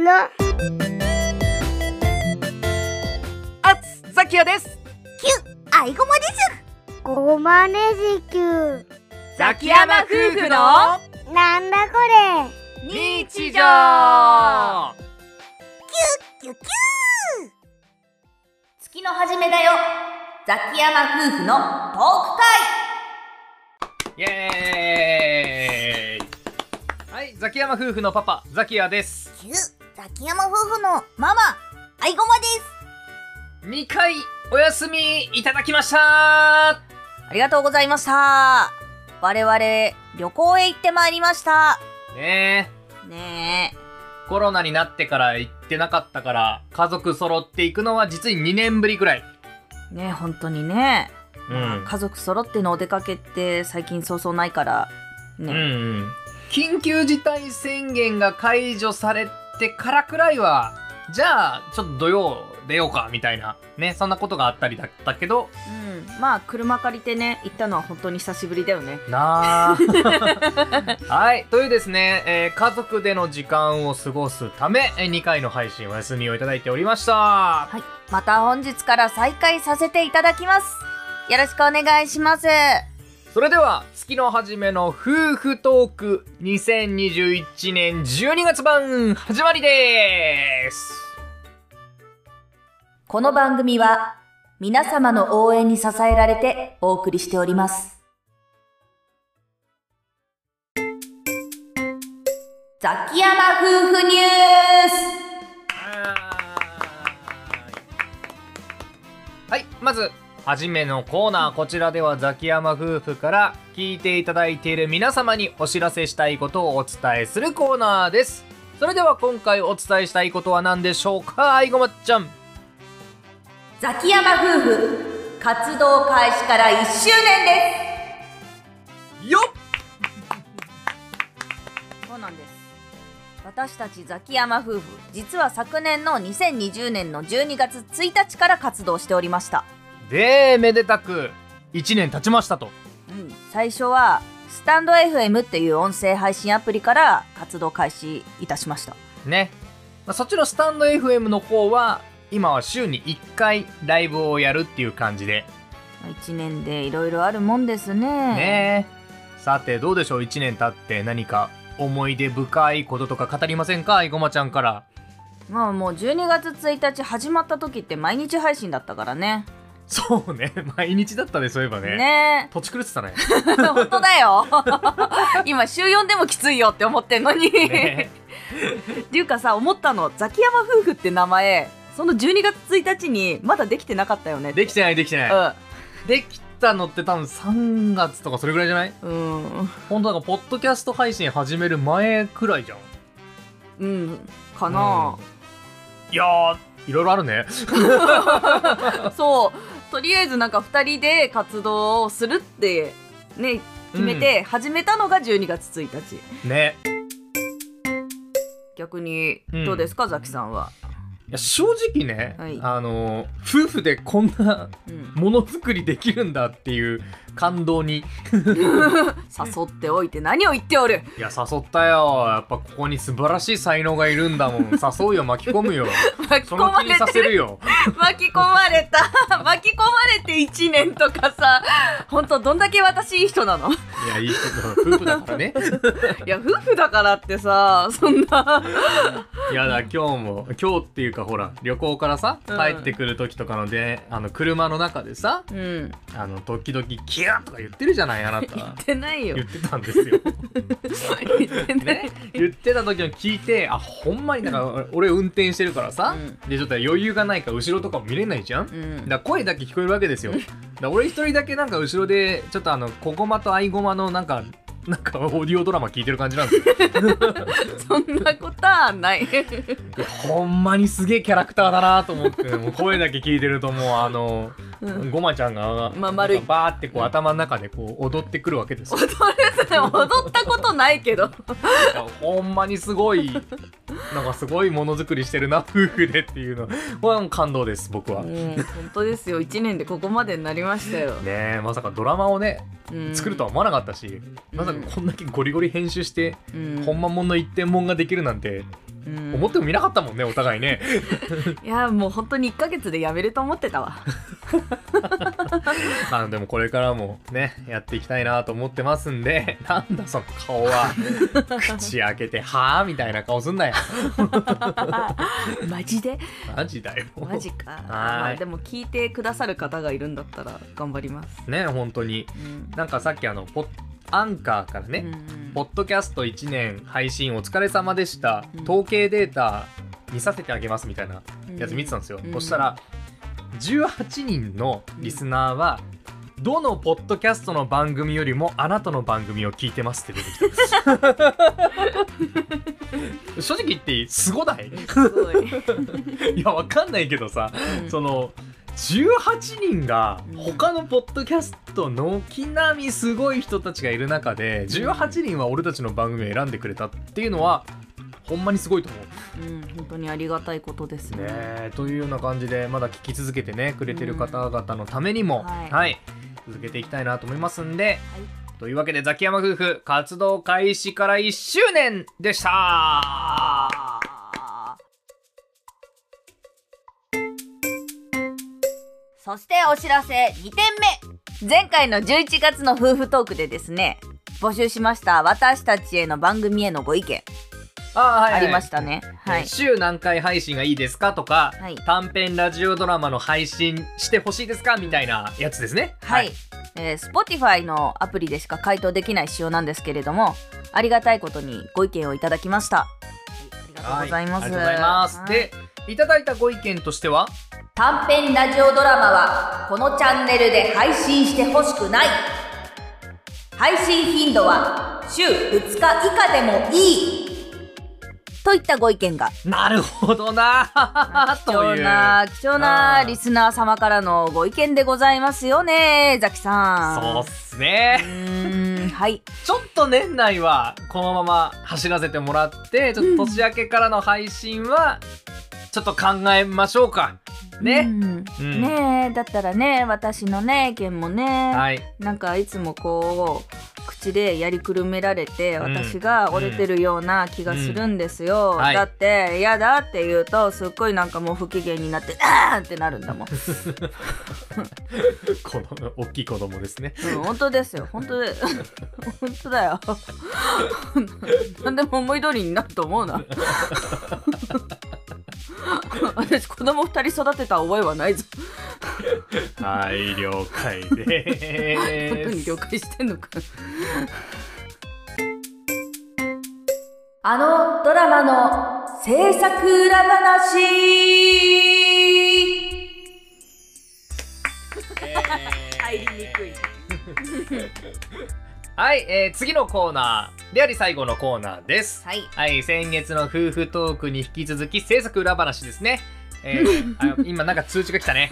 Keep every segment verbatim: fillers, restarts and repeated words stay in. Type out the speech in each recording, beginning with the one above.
のあつザキヤです。 キュアイゴマです。 ごまねじきゅうザキヤマ夫婦のなんだこれ日常。 キュキュキュ月の初めだよ。ザキヤマ夫婦のトーク会。 イエーイ。はい、ザキヤマ夫婦のパパザキヤです。 キュザキヤマ夫婦のママアイゴマです。 にかいお休みいただきました。 ありがとうございました。我々旅行へ行ってまいりました。 ねえねえ、コロナになってから行ってなかったから家族揃って行くのは実ににねんぶりくらいねえ、本当にね、 うん、 家族揃ってのお出かけって最近そうそうないからね、 うんうん、緊急事態宣言が解除されてからくらいはじゃあちょっと土曜出ようかみたいなね、そんなことがあったりだったけど、 うん、まあ車借りてね行ったのは本当に久しぶりだよねなあはいというですね、えー、家族での時間を過ごすためにかいの配信お休みをいただいておりました。 はい、また本日から再開させていただきます。よろしくお願いします。 それでは月の初めの夫婦トークにせんにじゅういちねんじゅうにがつ版始まりです。 この番組は皆様の応援に支えられてお送りしております。ザキヤマ夫婦ニュース。 はい、まずはじめのコーナー、こちらではザキヤマ夫婦から聞いていただいている皆様にお知らせしたいことをお伝えするコーナーです。それでは今回お伝えしたいことは何でしょうか、あいごまっちゃん。 ザキヤマ夫婦活動開始からいっしゅうねんですよっ。そうなんです。私たちザキヤマ夫婦、実は昨年のにせんにじゅうねんのじゅうにがつついたちから活動しておりました。 で、めでたくいちねん経ちましたと。 うん、最初はスタンド エフエム っていう音声配信アプリから活動開始いたしましたね。まあ、そっちのスタンド エフエム の方は今は週にいっかいライブをやるっていう感じで、 いちねんでいろいろあるもんですね。 ねえ、さてどうでしょう、いちねん経って何か思い出深いこととか語りませんか、あいごまちゃんから。 まあもうじゅうにがつついたち始まった時って毎日配信だったからね。 そうね、毎日だったね、そういえばね。 ね土地狂ってたね本当だよ今週よんでもきついよって思ってんのにねっていうかさ、思ったの、ザキヤマ夫婦って名前そのじゅうにがつついたちにまだできてなかったよね。 できてないできてない、うん、できたのって多分さんがつとかそれぐらいじゃない？うん、ほんとなんかポッドキャスト配信始める前くらいじゃん。 うんかな、 うん、いやーいろいろあるねそうとりあえずなんかふたりで活動をするってね決めて始めたのがじゅうにがつついたち、 うん、ね。 逆にどうですか、うん、ザキさんは。 いや正直ね、はい、あの夫婦でこんなものづくりできるんだっていう感動に誘っておいて何を言っておる。 いや誘ったよ、やっぱここに素晴らしい才能がいるんだもん誘うよ、巻き込むよ巻き込まれてる、その気にさせるよ巻き込まれた巻き込まれていちねんとかさ、ほんとどんだけ私いい人なの。いやいい人、夫婦だからねいや夫婦だからってさ、そんな。 いやだ、今日も今日っていうかほら旅行からさ帰ってくる時とかので、うん、あの車の中でさ、うん、あの時々キューとか言ってるじゃない、あなた。 言ってないよ。 言ってたんですよ言ってない、ね、 言ってた時を聞いて、あほんまになんか俺運転してるからさ、うん、でちょっと余裕がないから後ろとかも見れないじゃん、うん、だから声だけ聞こえるわけですよだから俺一人だけなんか後ろでちょっとあのこごまとあいごまのなんかなんかオーディオドラマ聞いてる感じなんですよそんなことはないほんまにすげえキャラクターだなと思って、もう声だけ聞いてるともうあの、うん、ごまちゃんが、まあ、丸いバーってこう頭の中でこう踊ってくるわけですよ。 踊るって踊ったことないけどほんまにすごいなんかすごいものづくりしてるな夫婦でっていうのこれはもう感動です僕は。 うん、本当ですよ、いちねんでここまでになりましたよね。えまさかドラマをね、うん、作るとは思わなかったし、まさかこんだけゴリゴリ編集して、うん、ほんまもんの一点もんができるなんてうん、 思ってもみなかったもんねお互いねいやもう本当にいっかげつで辞めると思ってたわまあでもこれからもねやっていきたいなと思ってますんで、なんだその顔は口開けてはぁみたいな顔すんなよマジでマジだよマジか。まあでも聞いてくださる方がいるんだったら頑張りますね。本当に、うん、なんかさっきあのポッアンカーからね、うんうん、ポッドキャストいちねん配信お疲れ様でした、うん、統計データ見させてあげますみたいなやつ見てたんですよ、うん、そしたらじゅうはちにんのリスナーは、うん、どのポッドキャストの番組よりもあなたの番組を聞いてますって出てきた正直言っていい？すごないすごいいやわかんないけどさ、うん、そのじゅうはちにんが他のポッドキャスト軒並みすごい人たちがいる中でじゅうはちにんは俺たちの番組を選んでくれたっていうのはほんまにすごいと思う、 うん、本当にありがたいことですね。 ねというような感じでまだ聞き続けてねくれてる方々のためにも、うんはいはい、続けていきたいなと思いますんで、はい、というわけでザキヤマ夫婦活動開始からいっしゅうねんでした。 そしてお知らせにてんめ、前回のじゅういちがつの夫婦トークでですね募集しました私たちへの番組へのご意見 あ,、はいはい、ありましたね、はい、 週何回配信がいいですかとか、はい、短編ラジオドラマの配信してほしいですかみたいなやつですね。 はい、はいえー、Spotify のアプリでしか回答できない仕様なんですけれどもありがたいことにご意見をいただきました、はい、ありがとうございます、 はい、ありがとうございます、はい、でいただいたご意見としては短編ラジオドラマはこのチャンネルで配信してほしくない。配信頻度は週ふつか以下でもいい。といったご意見が。 なるほどな貴重な貴重なリスナー様からのご意見でございますよねザキさん。そうっすね。 うーんはいちょっと年内はこのまま走らせてもらってちょっと年明けからの配信はちょっと考えましょうかね、うんうん、ねえだったらね私のね意見もね、 はい、 なんかいつもこう口でやりくるめられて、うん、私が折れてるような気がするんですよ、うんはい、だって嫌だって言うとすっごいなんかもう不機嫌になってあーってなるんだもんこの大きい子供ですね、 うん、本当ですよ本当で本当だよ何でも思い通りになると思うな私子供ふたり育てた覚えはないぞはい了解で本当に了解してんのかあのドラマの制作裏話、えー、入りにくいはい、えー、次のコーナーであり最後のコーナーです。 はい、 はい、先月の夫婦トークに引き続き制作裏話ですね。えー、あ今なんか通知が来たね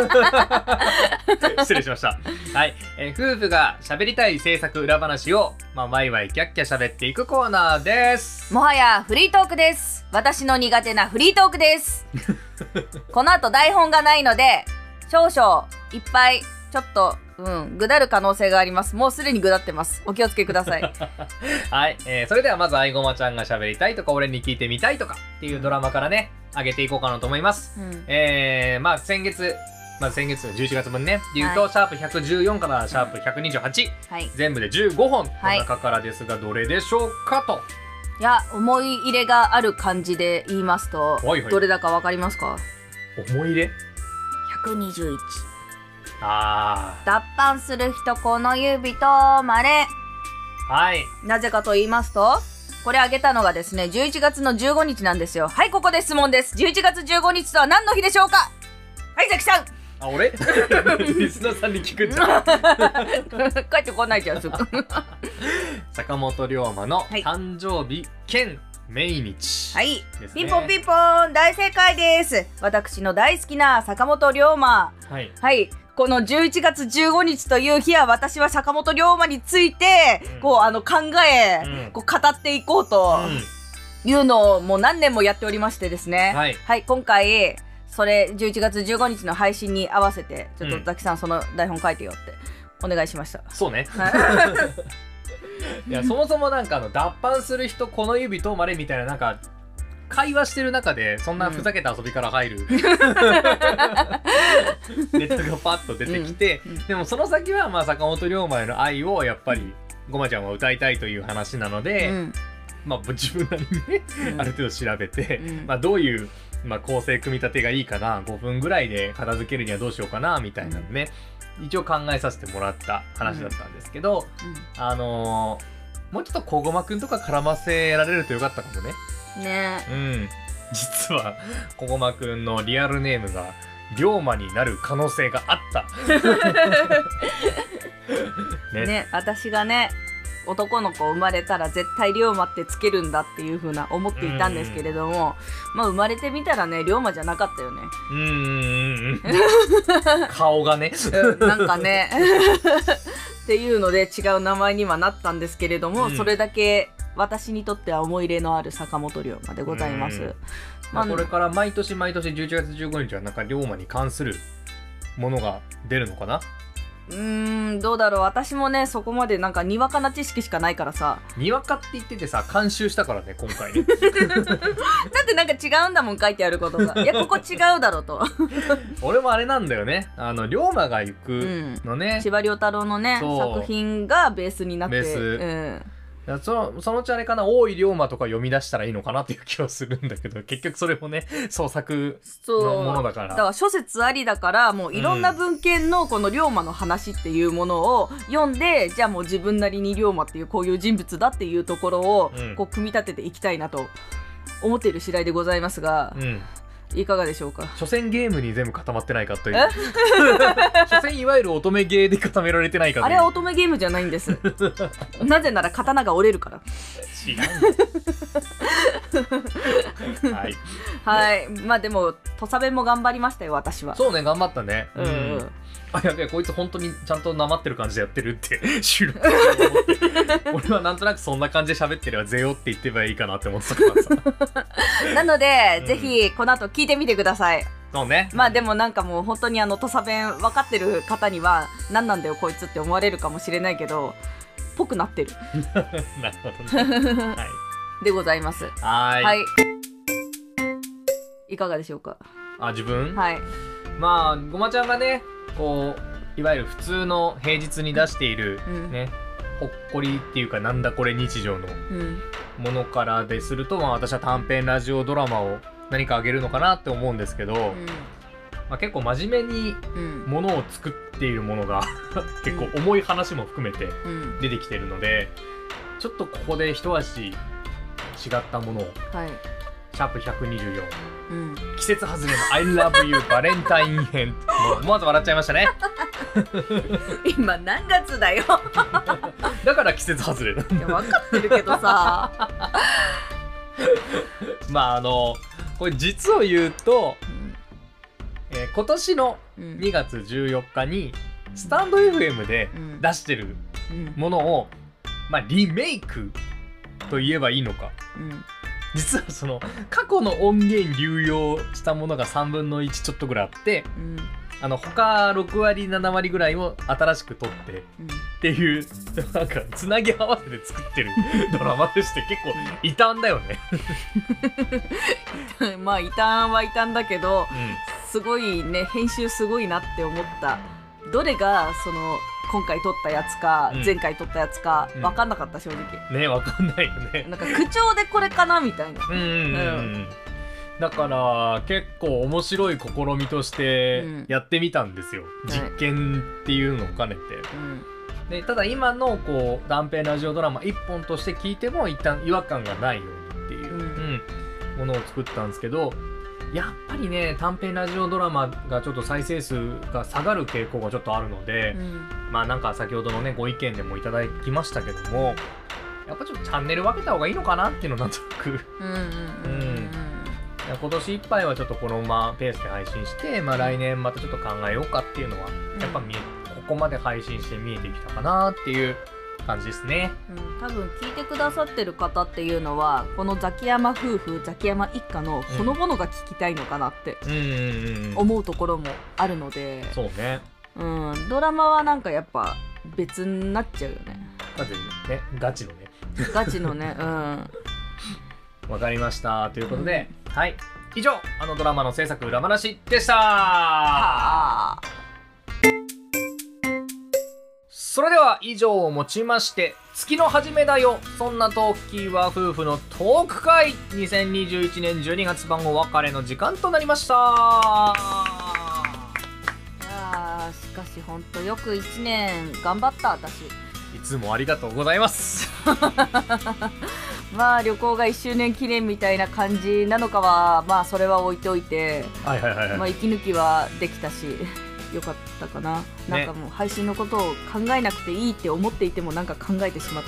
失礼しました。はい、えー、夫婦が喋りたい制作裏話を、まあ、ワイワイキャッキャ喋っていくコーナーです。 もはやフリートークです。私の苦手なフリートークですこの後台本がないので少々いっぱいちょっとうんぐだる可能性があります。もうすでにぐだってます。お気をつけくださいはい、えー、それではまずあいごまちゃんが喋りたいとか俺に聞いてみたいとかっていうドラマからね上げていこうかなと思います、うん、えー、まあ先月まず先月じゅういちがつぶんねでいうと、はい、シャープひゃくじゅうよんからシャープひゃくにじゅうはち、はい、全部でじゅうごほんの中からですがどれでしょうかと。 いや思い入れがある感じで言いますと、はいはい、どれだかわかりますか？ 思い入れひゃくにじゅういち。 あー脱藩する人この指とまれ。 はい、 なぜかと言いますとこれあげたのがですねじゅういちがつのじゅうごにちなんですよ。はいここで質問です。じゅういちがつじゅうごにちとは何の日でしょうか？はいザキさん。 あ俺リスナーさんに聞くんじゃん帰ってこないじゃんすぐ坂本龍馬の誕生日兼命日、 はい、ね、ピンポンピンポン大正解です。私の大好きな坂本龍馬、はい、はい、このじゅういちがつじゅうごにちという日は私は坂本龍馬について、うん、こうあの考え、うん、こう語っていこうというのをもう何年もやっておりましてですね、はい、はい、今回それじゅういちがつじゅうごにちの配信に合わせてちょっとザキさん、うん、その台本書いてよってお願いしました。 そうねいやそもそもなんかあの脱藩する人この指とまれみたいななんか会話してる中でそんなふざけた遊びから入る、うん、ネットがパッと出てきて、うんうん、でもその先はまあ坂本龍馬への愛をやっぱりごまちゃんは歌いたいという話なので、うん、まあ自分なりにね、うん、ある程度調べて、うん、まあどういう、まあ、構成組み立てがいいかな、ごふんぐらいで片付けるにはどうしようかなみたいなのね、うん、一応考えさせてもらった話だったんですけど、うん、あのー、もうちょっと小駒くんとか絡ませられるとよかったかもね。ね、うん、実はこごまくんのリアルネームが龍馬になる可能性があったね, ね私がね男の子生まれたら絶対龍馬ってつけるんだっていう風な思っていたんですけれども、まあ生まれてみたらね龍馬じゃなかったよね。うーん顔がねなんかねっていうので違う名前にはなったんですけれども、うん、それだけ私にとっては思い入れのある坂本龍馬でございます。 まあ、これから毎年毎年じゅういちがつじゅうごにちはなんか龍馬に関するものが出るのかな。 うーんどうだろう、私もねそこまでなんかにわかな知識しかないからさ。 にわかって言っててさ監修したからね今回ねだってなんか違うんだもん書いてあることが。いやここ違うだろうと俺もあれなんだよね、あの龍馬が行くのね、 うん、司馬遼太郎のね作品がベースになってベース、 うんその、そのうちあれかな、大井龍馬とか読み出したらいいのかなっていう気はするんだけど、結局それもね創作のものだから。 だから諸説ありだから、もういろんな文献のこの龍馬の話っていうものを読んで、うん、じゃあもう自分なりに龍馬っていうこういう人物だっていうところをこう組み立てていきたいなと思っている次第でございますが、うん、いかがでしょうか。 所詮ゲームに全部固まってないかという所詮いわゆる乙女ゲーで固められてないかという。 あれは乙女ゲームじゃないんですなぜなら刀が折れるから。 違うはい、 はい、まあでも土佐弁も頑張りましたよ私は。 そうね頑張ったね。うん、うん、あやべえこいつ本当にちゃんとなまってる感じでやってるって収録俺はなんとなくそんな感じで喋ってればぜよって言ってばいいかなって思ってたからさなので、うん、ぜひこの後聞いてみてください。 そうね。 まあでもなんかもう本当にあの土佐弁分かってる方には何なんだよこいつって思われるかもしれないけどぽくなってるなるほどね、はい、 でございます。 はいはいいかがでしょうか。 あ自分はいまあごまちゃんがねこういわゆる普通の平日に出している、うん、ねほっこりっていうかなんだこれ日常のものからですると、まあ、私は短編ラジオドラマを何かあげるのかなって思うんですけど、うんまあ、結構真面目にものを作っているものが、うん、結構重い話も含めて出てきてるので、うん、ちょっとここで一足違ったものを、はい、シャープひゃくにじゅうよん、うん、季節外れの I love you バレンタイン編もう思わず笑っちゃいましたね今何月だよだから季節外れなんだ。 いや分かってるけどさまああのこれ実を言うと、うんえー、今年のにがつじゅうよっかにスタンド エフエム で出してるものを、うん、まあリメイクと言えばいいのか、うん、実はその過去の音源流用したものがさんぶんのいちちょっとぐらいあって、うん、あの他ろくわりななわりぐらいを新しく撮って、うん、っていうなんかつなぎ合わせて作ってるドラマでして結構異端だよねまあ異端は異端だけど、うん、すごいね編集すごいなって思った。どれがその今回撮ったやつか、うん、前回撮ったやつか分かんなかった、正直ね分かんないよね。 なんか口調でこれかなみたいな。うんうんうん、うんだから結構面白い試みとしてやってみたんですよ、うん、実験っていうのを兼ねて、はい、でただ今のこう断片ラジオドラマいっぽんとして聞いても一旦違和感がないようにっていう、うんうん、ものを作ったんですけど、やっぱりね短編ラジオドラマがちょっと再生数が下がる傾向がちょっとあるので、うん、まあなんか先ほどのねご意見でもいただきましたけども、やっぱちょっとチャンネル分けた方がいいのかなっていうのなんとなくうんうんうん、うん今年いっぱいはちょっとこのままペースで配信して、まあ、来年またちょっと考えようかっていうのはやっぱ見え、ここまで配信して見えてきたかなっていう感じですね、 うん、多分聞いてくださってる方っていうのはこのザキヤマ夫婦ザキヤマ一家のほのぼのが聞きたいのかなって思うところもあるので、 そうね、 うん、ドラマはなんかやっぱ別になっちゃうよね。 だってねガチのねガチのねうんわかりましたということで、うん、はい以上あのドラマの制作裏話でした。はそれでは以上をもちまして月の初めだよそんなトーキーは夫婦のトーク会にせんにじゅういちねんじゅうにがつ版お別れの時間となりました。いやしかしほんとよくいちねん頑張った私。 いつもありがとうございますまあ旅行がいっしゅうねん記念みたいな感じなのかはまあそれは置いておいて、 はいはいはい、はい、 まあ息抜きはできたしよかったかな、ね、なんかもう配信のことを考えなくていいって思っていてもなんか考えてしま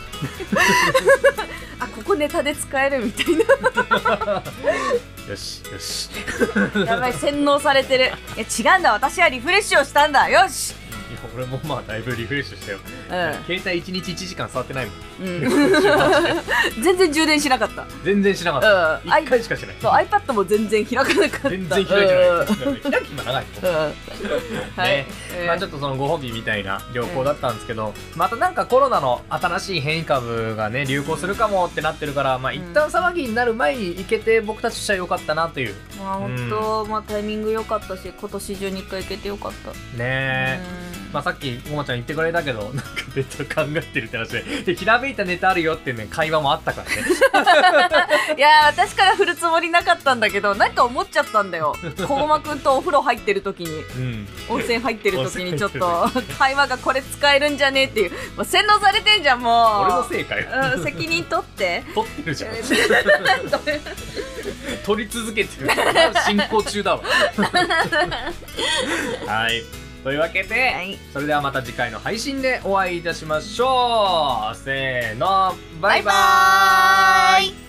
ったあここネタで使えるみたいなよしよしやばい洗脳されてる。いや違うんだ私はリフレッシュをしたんだ。よしいや俺もまあだいぶリフレッシュしたよ、うん、携帯いちにちいちじかん触ってないもん、うん、 全然充電しなかった。 全然しなかった、うん、いっかいしかしない。 そう iPad も全然開かなかった。 全然開いてない、うん、開きも長いもん、うん、ね、 はい、 まあちょっとそのご褒美みたいな旅行だったんですけど、うん、またなんかコロナの新しい変異株がね流行するかもってなってるから、まあ一旦騒ぎになる前に行けて僕たちとしては良かったなという。 まあ本当、うん、まあタイミング良かったし今年中にいっかい行けて良かった。 ねえ、うん、まあさっきごまちゃん言ってくれたけどなんかネタ考えてるって話ででひらめいたネタあるよっていうね会話もあったからねいや私から振るつもりなかったんだけどなんか思っちゃったんだよ。こごまくんとお風呂入ってる時に、うん、温泉入ってる時にちょっと会話がこれ使えるんじゃねえっていう、もう洗脳されてんじゃんもう。 俺のせいかよ、 うん、責任取って取ってるじゃん取り続けてる進行中だわはいというわけで、はい、それではまた次回の配信でお会いいたしましょう。せーのバイバーイ。